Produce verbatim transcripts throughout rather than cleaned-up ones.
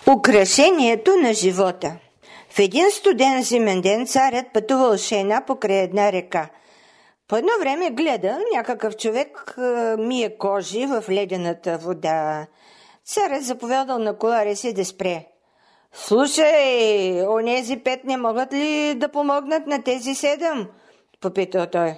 Украшението на живота. В един студен зимен ден царят пътувал с жена покрай една река. По едно време гледа някакъв човек мие кожи в ледената вода. Царят заповядал на коларя си да спре. «Слушай, онези пет не могат ли да помогнат на тези седем?» попитал той.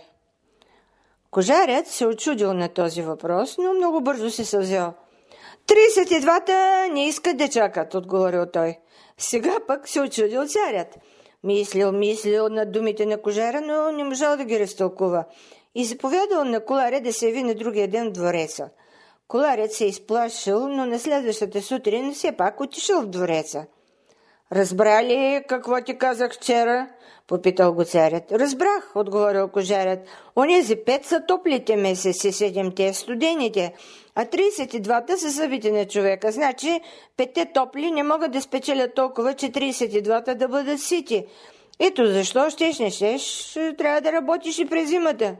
Кожарят се очудил на този въпрос, но много бързо се съвзял. «Тридесет и двата не искат да чакат», отговорил той. Сега пък се очудил царят. Мислил, мислил над думите на кожара, но не можал да ги разтълкува. И заповядал на коларя да се яви на другия ден в двореца. Коларят се изплашил, но на следващата сутрин все пак отишъл в двореца. «Разбра ли какво ти казах вчера?» попитал го царят. «Разбрах», отговорил кожарят. «Онези пет са топлите месеци, седемте студените, а тридесет и двата са събите на човека. Значи петте топли не могат да спечелят толкова, че тридесет и двата да бъдат сити. Ето защо щеш не щеш, трябва да работиш и през зимата».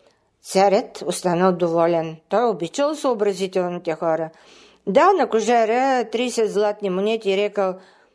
Царят останал доволен. Той обичал съобразителните хора. Дал на кожаря тридесет златни монети и рекал: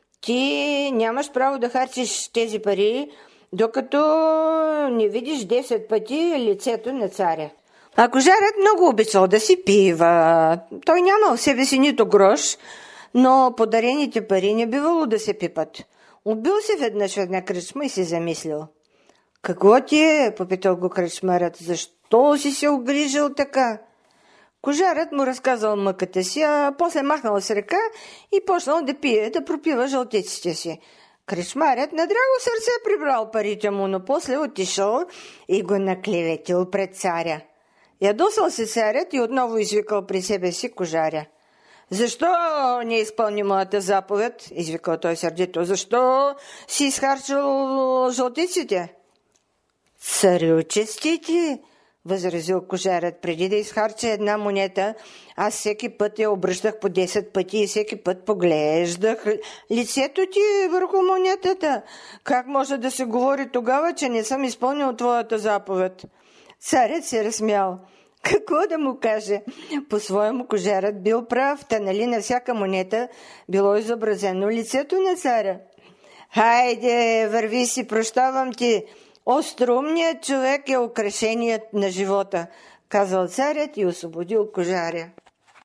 «Ти нямаш право да харчиш тези пари, докато не видиш десет пъти лицето на царя». А кожарят много обичал да си пива. Той нямал в себе си нито грош, но подарените пари не бивало да се пипат. Убил се веднъж в една кръчма и се замислил. «Какво ти е?» попитал го кръчмарят. «Защо си се огрижил така?» Кожарът му разказал мъката си, а после махнал с ръка и почнал да пие, да пропива жълтиците си. Кръчмарят на драго сърце прибрал парите му, но после отишъл и го наклеветил пред царя. Ядосал се царят и отново извикал при себе си кожаря. «Защо не изпълни моята заповед?» извикал той сърдито. «Защо си изхарчил жълтиците?» «Царю честити!» възразил кожарят. «Преди да изхарча една монета, аз всеки път я обръщах по десет пъти и всеки път поглеждах лицето ти върху монетата. Как може да се говори тогава, че не съм изпълнил твоята заповед?» Царят се разсмял. Какво да му каже? По-своему кожарът бил прав, та нали на всяка монета било изобразено лицето на царя. «Хайде, върви си, прощавам ти. Остроумният човек е украшеният на живота», казал царят и освободил кожаря.